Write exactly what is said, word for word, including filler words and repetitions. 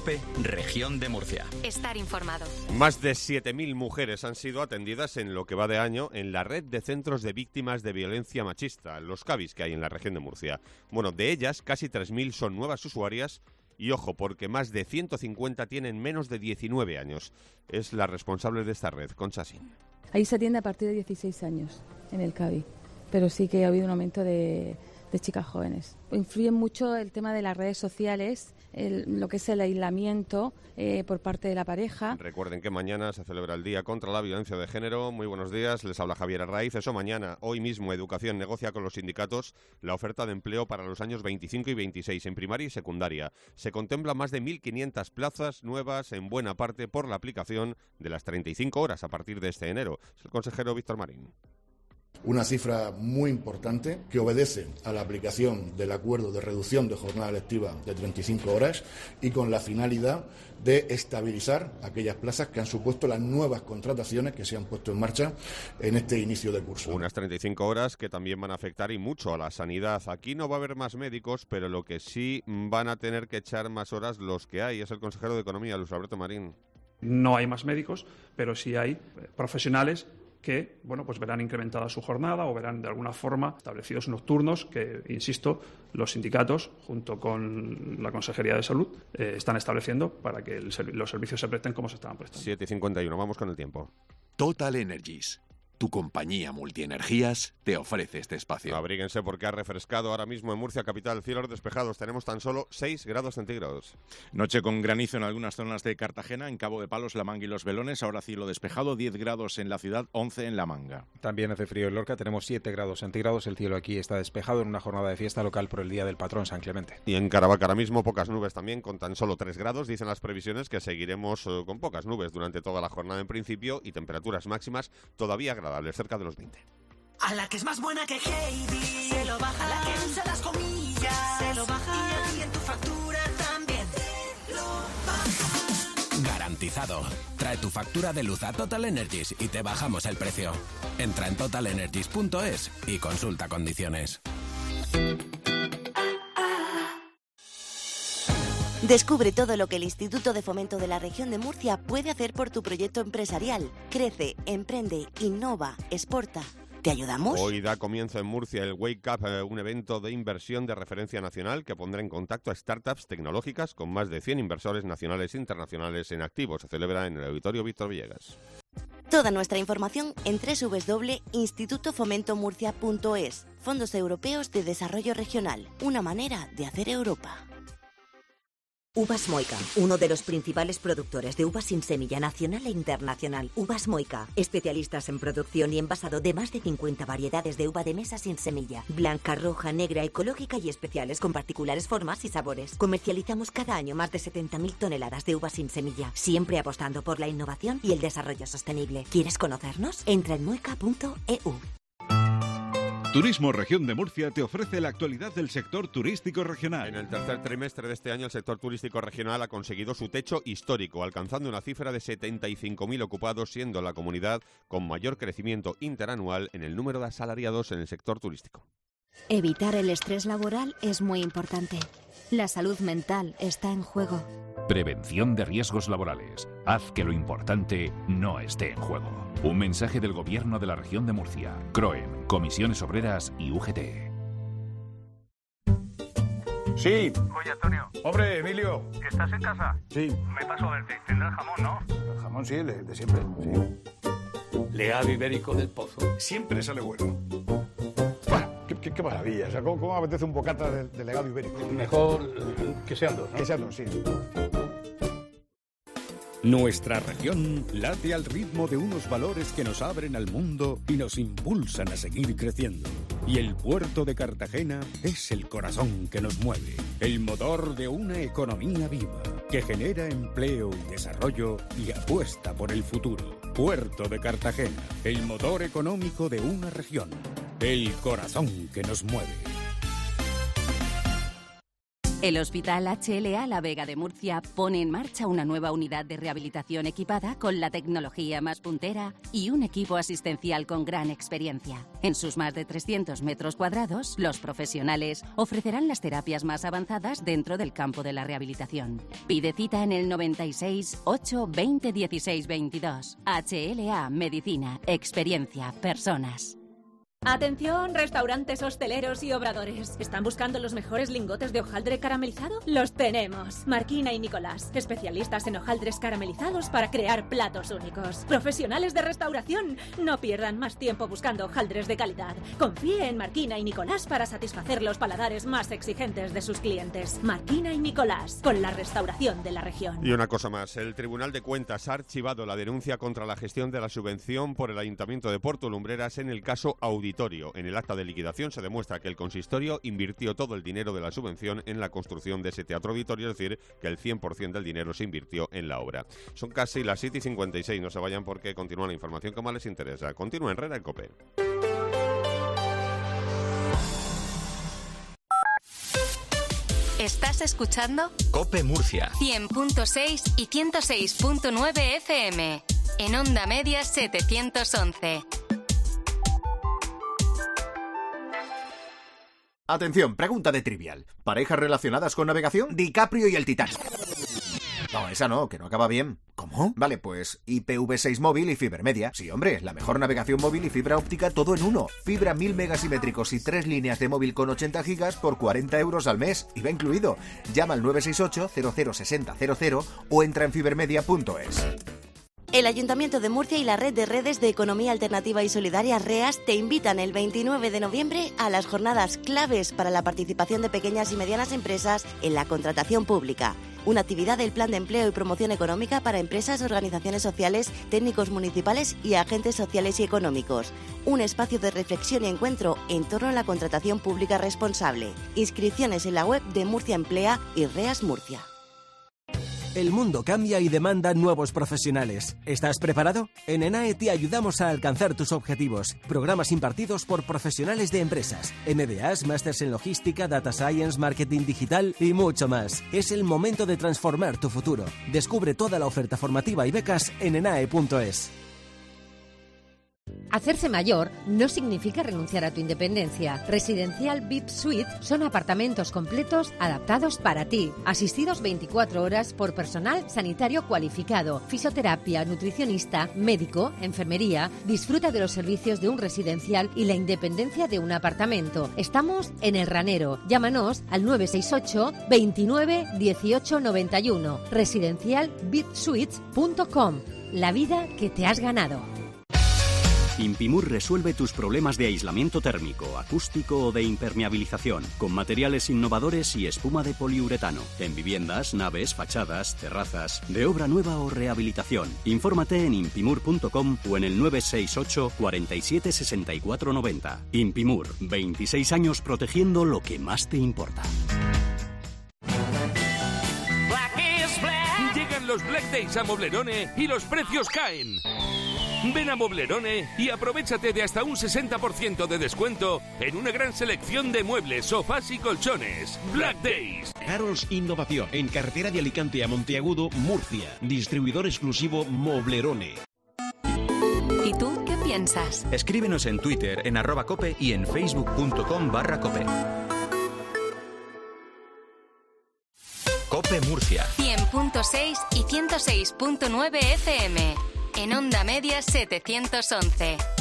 COPE, Región de Murcia. Estar informado. Más de siete mil mujeres han sido atendidas en lo que va de año en la red de centros de víctimas de violencia machista, los C A V Is que hay en la región de Murcia. Bueno, de ellas, casi tres mil son nuevas usuarias y, ojo, porque más de ciento cincuenta tienen menos de diecinueve años. Es la responsable de esta red, Concha Sin. Ahí se atiende a partir de dieciséis años en el C A V I, pero sí que ha habido un aumento de, de chicas jóvenes. Influye mucho el tema de las redes sociales, el, lo que es el aislamiento eh, por parte de la pareja. Recuerden que mañana se celebra el Día contra la Violencia de Género. Muy buenos días, les habla Javier Arraiz. Eso mañana, hoy mismo, Educación negocia con los sindicatos la oferta de empleo para los años veinticinco y veintiséis en primaria y secundaria. Se contemplan más de mil quinientas plazas nuevas, en buena parte por la aplicación de las treinta y cinco horas a partir de este enero. Es el consejero Víctor Marín. Una cifra muy importante que obedece a la aplicación del acuerdo de reducción de jornada lectiva de treinta y cinco horas y con la finalidad de estabilizar aquellas plazas que han supuesto las nuevas contrataciones que se han puesto en marcha en este inicio de curso. Unas treinta y cinco horas que también van a afectar y mucho a la sanidad. Aquí no va a haber más médicos, pero lo que sí van a tener que echar más horas los que hay. Es el consejero de Economía, Luis Alberto Marín. No hay más médicos, pero sí hay profesionales que, bueno, pues verán incrementada su jornada o verán de alguna forma establecidos unos turnos que, insisto, los sindicatos, junto con la Consejería de Salud, eh, están estableciendo para que el, los servicios se presten como se estaban prestando. siete y cincuenta y uno, vamos con el tiempo. Total Energies. Tu compañía multienergías te ofrece este espacio. Abríguense porque ha refrescado ahora mismo en Murcia capital. Cielos despejados, tenemos tan solo seis grados centígrados. Noche con granizo en algunas zonas de Cartagena, en Cabo de Palos, La Manga y Los Belones. Ahora cielo despejado, diez grados en la ciudad, once en La Manga. También hace frío en Lorca, tenemos siete grados centígrados. El cielo aquí está despejado en una jornada de fiesta local por el Día del Patrón San Clemente. Y en Caravaca ahora mismo pocas nubes también, con tan solo tres grados. Dicen las previsiones que seguiremos uh, con pocas nubes durante toda la jornada en principio y temperaturas máximas todavía agradables, cerca de los veinte. A la que es más buena que Heidi, se lo baja. A la que usa las comillas, se lo baja. Y en tu factura también te lo baja. Garantizado. Trae tu factura de luz a Total Energies y te bajamos el precio. Entra en total energies punto es y consulta condiciones. Descubre todo lo que el Instituto de Fomento de la Región de Murcia puede hacer por tu proyecto empresarial. Crece, emprende, innova, exporta. ¿Te ayudamos? Hoy da comienzo en Murcia el Wake Up, eh, un evento de inversión de referencia nacional que pondrá en contacto a startups tecnológicas con más de cien inversores nacionales e internacionales en activo. Se celebra en el Auditorio Víctor Villegas. Toda nuestra información en doble u doble u doble punto instituto fomento murcia punto es. Fondos Europeos de Desarrollo Regional. Una manera de hacer Europa. Uvas Moika, uno de los principales productores de uvas sin semilla nacional e internacional. Uvas Moika, especialistas en producción y envasado de más de cincuenta variedades de uva de mesa sin semilla. Blanca, roja, negra, ecológica y especiales con particulares formas y sabores. Comercializamos cada año más de setenta mil toneladas de uvas sin semilla, siempre apostando por la innovación y el desarrollo sostenible. ¿Quieres conocernos? Entra en moika punto e u. Turismo Región de Murcia te ofrece la actualidad del sector turístico regional. En el tercer trimestre de este año, el sector turístico regional ha conseguido su techo histórico, alcanzando una cifra de setenta y cinco mil ocupados, siendo la comunidad con mayor crecimiento interanual en el número de asalariados en el sector turístico. Evitar el estrés laboral es muy importante. La salud mental está en juego. Prevención de riesgos laborales. Haz que lo importante no esté en juego. Un mensaje del Gobierno de la Región de Murcia, CROEM, Comisiones Obreras y U G T. Sí. Oye, Antonio. Hombre, Emilio. ¿Estás en casa? Sí. Me paso a verte. Tendrás jamón, ¿no? El jamón sí, de, de siempre, sí. Legado ibérico del Pozo. Siempre sale bueno. Bueno, qué, qué, qué maravilla. O sea, ¿cómo, cómo apetece un bocata de, de legado ibérico? Mejor que sean dos, ¿no? Que sean dos, sí. Nuestra región late al ritmo de unos valores que nos abren al mundo y nos impulsan a seguir creciendo. Y el puerto de Cartagena es el corazón que nos mueve, el motor de una economía viva, que genera empleo y desarrollo y apuesta por el futuro. Puerto de Cartagena, el motor económico de una región, el corazón que nos mueve. El Hospital H L A La Vega de Murcia pone en marcha una nueva unidad de rehabilitación equipada con la tecnología más puntera y un equipo asistencial con gran experiencia. En sus más de trescientos metros cuadrados, los profesionales ofrecerán las terapias más avanzadas dentro del campo de la rehabilitación. Pide cita en el noventa y seis, ocho, veinte, dieciséis, veintidós. H L A Medicina, experiencia, personas. Atención, restaurantes, hosteleros y obradores. ¿Están buscando los mejores lingotes de hojaldre caramelizado? Los tenemos. Marquina y Nicolás, especialistas en hojaldres caramelizados para crear platos únicos. Profesionales de restauración, no pierdan más tiempo buscando hojaldres de calidad. Confíe en Marquina y Nicolás para satisfacer los paladares más exigentes de sus clientes. Marquina y Nicolás, con la restauración de la región. Y una cosa más, el Tribunal de Cuentas ha archivado la denuncia contra la gestión de la subvención por el Ayuntamiento de Puerto Lumbreras en el caso Auditorio. En el acta de liquidación se demuestra que el consistorio invirtió todo el dinero de la subvención en la construcción de ese teatro auditorio, es decir, que el cien por ciento del dinero se invirtió en la obra. Son casi las siete y cincuenta y seis, no se vayan porque continúa la información que más les interesa. Continúa en Herrera en COPE. ¿Estás escuchando? COPE Murcia. cien punto seis y ciento seis punto nueve F M. En onda media setecientos once. Atención, pregunta de trivial. ¿Parejas relacionadas con navegación? DiCaprio y el Titanic. No, esa no, que no acaba bien. ¿Cómo? Vale, pues I P v seis móvil y Fibermedia. Sí, hombre, la mejor navegación móvil y fibra óptica todo en uno. Fibra mil megasimétricos y tres líneas de móvil con ochenta gigas por cuarenta euros al mes. I V A incluido. Llama al nueve seis ocho, cero cero seis cero cero cero o entra en fibermedia punto es. El Ayuntamiento de Murcia y la Red de Redes de Economía Alternativa y Solidaria REAS te invitan el veintinueve de noviembre a las jornadas claves para la participación de pequeñas y medianas empresas en la contratación pública. Una actividad del Plan de Empleo y Promoción Económica para empresas, organizaciones sociales, técnicos municipales y agentes sociales y económicos. Un espacio de reflexión y encuentro en torno a la contratación pública responsable. Inscripciones en la web de Murcia Emplea y REAS Murcia. El mundo cambia y demanda nuevos profesionales. ¿Estás preparado? En ENAE te ayudamos a alcanzar tus objetivos. Programas impartidos por profesionales de empresas, M B As, másters en logística, data science, marketing digital y mucho más. Es el momento de transformar tu futuro. Descubre toda la oferta formativa y becas en enae punto es. Hacerse mayor no significa renunciar a tu independencia. Residencial V I P Suite son apartamentos completos adaptados para ti, asistidos veinticuatro horas por personal sanitario cualificado, fisioterapia, nutricionista, médico, enfermería. Disfruta de los servicios de un residencial y la independencia de un apartamento. Estamos en El Ranero. Llámanos al nueve seis ocho, veintinueve, dieciocho noventa y uno. residencial v i p suites punto com. La vida que te has ganado. Impimur resuelve tus problemas de aislamiento térmico, acústico o de impermeabilización, con materiales innovadores y espuma de poliuretano, en viviendas, naves, fachadas, terrazas, de obra nueva o rehabilitación. Infórmate en impimur punto com o en el nueve seis ocho, cuarenta y siete, sesenta y cuatro noventa. Impimur, veintiséis años protegiendo lo que más te importa. Llegan los Black Days a Moblerone y los precios caen. Ven a Moblerone y aprovéchate de hasta un sesenta por ciento de descuento en una gran selección de muebles, sofás y colchones. Black Days. Carros Innovación, en carretera de Alicante a Monteagudo, Murcia. Distribuidor exclusivo Moblerone. ¿Y tú qué piensas? Escríbenos en Twitter, en arroba cope y en facebook punto com barra cope. COPE Murcia. cien punto seis y ciento seis punto nueve F M. En onda media setecientos once.